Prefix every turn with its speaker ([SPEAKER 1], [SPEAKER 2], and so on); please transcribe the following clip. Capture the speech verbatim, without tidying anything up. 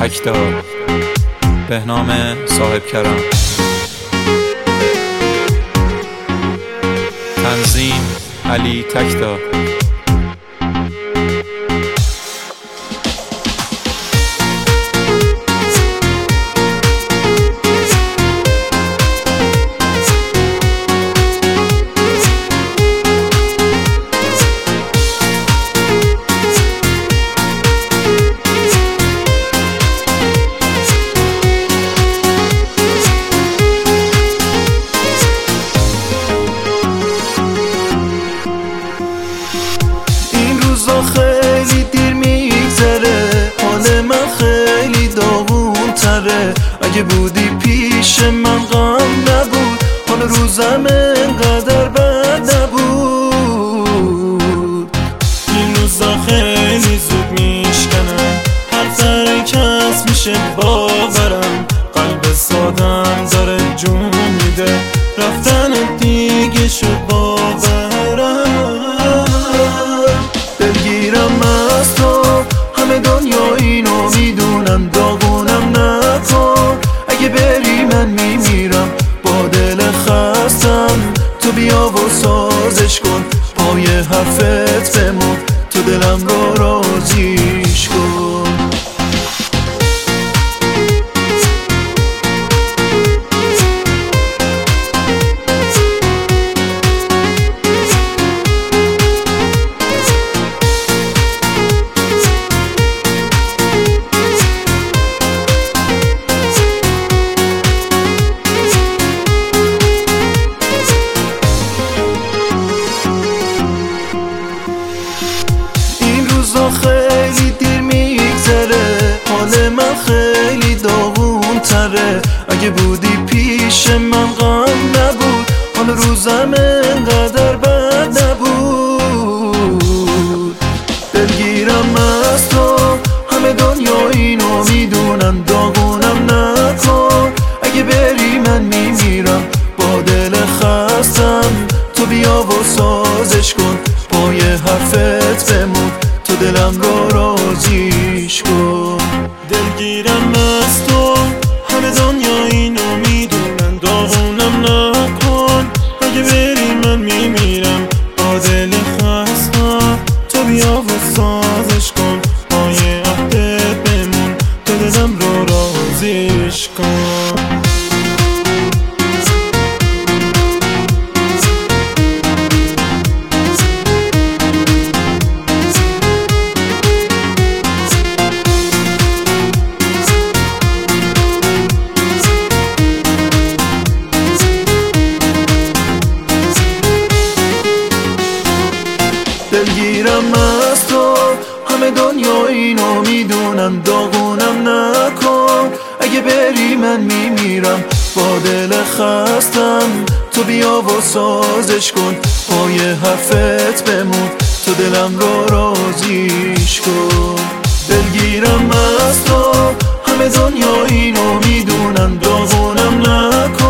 [SPEAKER 1] تکدار، بهنام صاحب کرم. تنظیم علی تکدار.
[SPEAKER 2] خیلی دیر میگذره، حال من خیلی داغون تره. اگه بودی پیش من غم نبود، حال روزم انقدر بد نبود. این روزا خیلی زود میشکنم، هر حرکت میشه باورم. قلب سادم داره جون میده، رفتن دیگه شد باورم. دلگیرم از تو، همه دنیا اینو میدونم. داغونم نکن، اگه بری من میمیرم. با دل خستم تو بیا و سازش کن. پای حرفت بمون، تو دلم رو راضیش کن. خیلی دیر میگذره، حال من خیلی داغون تره. اگه بودی پیش من غم نبود، حال روزم انقدر بد نبود. دلگیرم از تو، همه دنیا اینو میدونن. داغونم نکن، اگه بری من میمیرم. با دل خستم تو بیا و سازش کن. پای حرفت بمون، تو دلم رو راضیش کن. دلگیرم از تو، همه دنیا اینو میدونن. داغونم نکن، اگه بری من میمیرم. با دل خستم تو بیا و سازش کن. پای عهدت بمون، تو دلم رو راضیش کن. دلگیرم از تو، همه دنیا اینو میدونن. داغونم نکن، اگه بری من میمیرم. با دل خستم تو بیا و سازش کن. پای حرفت بمون، تو دلم رو راضیش کن. دلگیرم از تو، همه دنیا اینو میدونن. داغونم نکن،